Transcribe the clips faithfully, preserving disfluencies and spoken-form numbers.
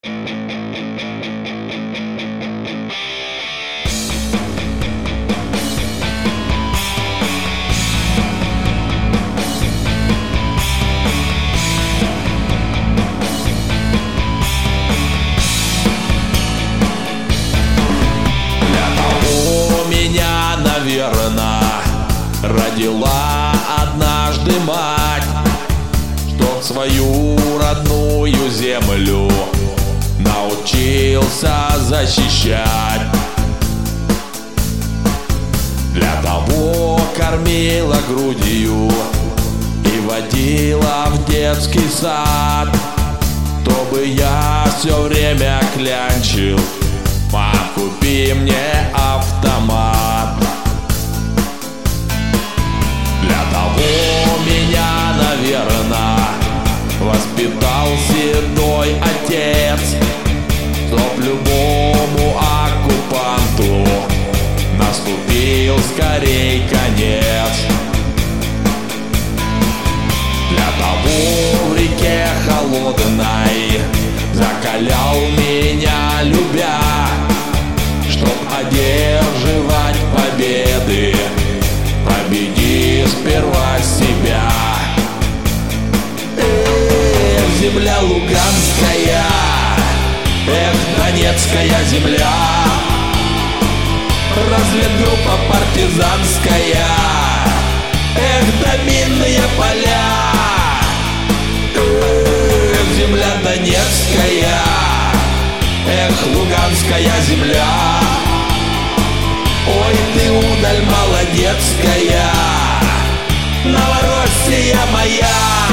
Родила однажды мать, чтоб свою родную землю научился защищать. Для того кормила грудью и водила в детский сад, чтобы я все время клянчил: мам, купи мне автомат. Для того меня, наверное, воспитал седой отец, чтоб любому оккупанту наступил скорей конец. Для того в реке холодной закалял меня, любя, чтоб одерживать победы, победи сперва себя. Эх, земля луганская, эх, донецкая земля, разведгруппа партизанская, эх, да минные поля. Эх, земля донецкая, эх, луганская земля, ой, ты удаль молодецкая, Новороссия моя.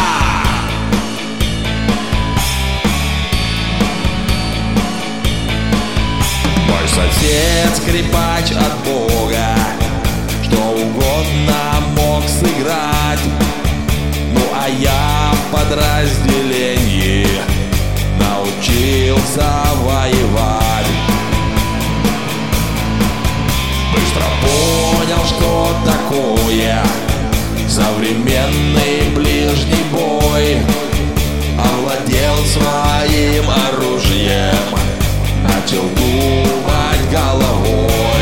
Мой сосед скрипач от Бога, что угодно мог сыграть. Ну а я в подразделении научился воевать. Быстро понял, что такое современный ближний бой, овладел своим оружием, начал думать головой.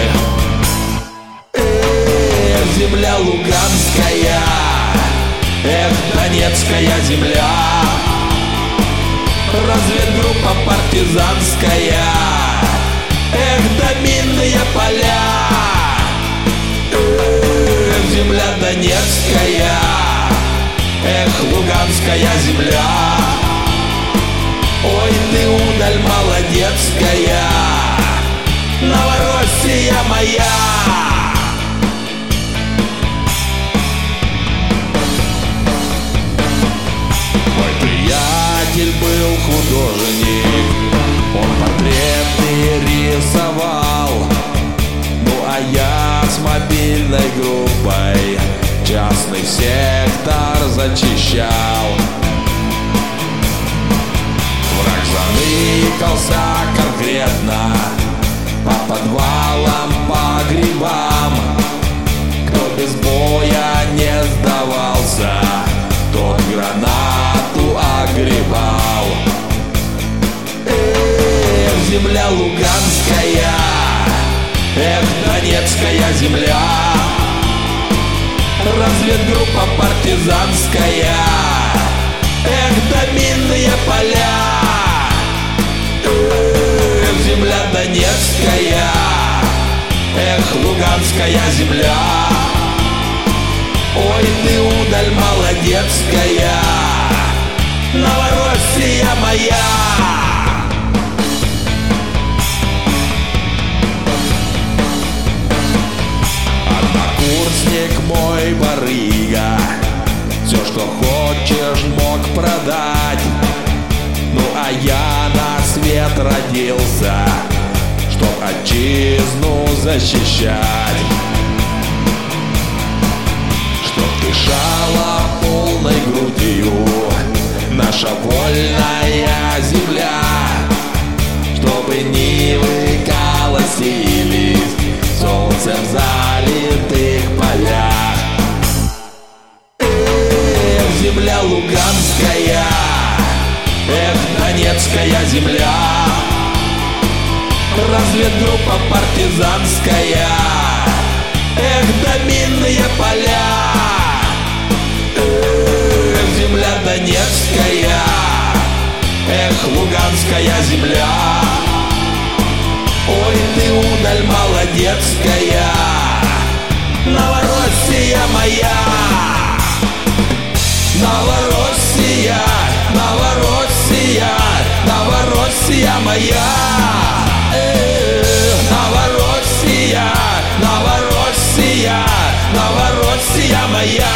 Эх, земля луганская, эх, донецкая земля, разведгруппа партизанская, эх, да минные поля. Эх, земля донецкая, эх, луганская земля, ой, ты удаль молодецкая, Новороссия моя. Мой приятель был художник, он портреты рисовал. Ну а я с мобильной группой частный сектор зачищал. Враг заныкался конкретно по подвалам, погребам. Кто без боя не сдавался, тот гранату огребал. Эх, земля луганская, эх, донецкая земля, разведгруппа партизанская, эх, да минные поля. Эх, земля донецкая, эх, луганская земля, ой, ты удаль молодецкая, Новороссия моя. Однокурсник мой барыга, все, что хочешь, мог продать. Ну а я на свет родился, чтоб отчизну защищать. Чтоб дышала полной грудью наша вольная земля, чтобы нивы колосились солнцем залитых полях. Эх, земля луганская, эх, донецкая земля, разведгруппа партизанская. Эх, да минные поля, эх, земля донецкая, эх, луганская земля. Ой, ты удаль молодецкая, Новороссия моя. Новороссия, Новороссия, Новороссия моя. Эх, Новороссия, Новороссия, Новороссия моя.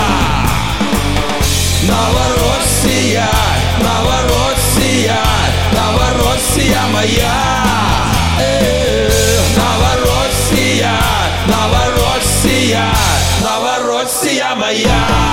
Новороссия, Новороссия, Новороссия моя. Эх, Новороссия, Новороссия, Новороссия моя.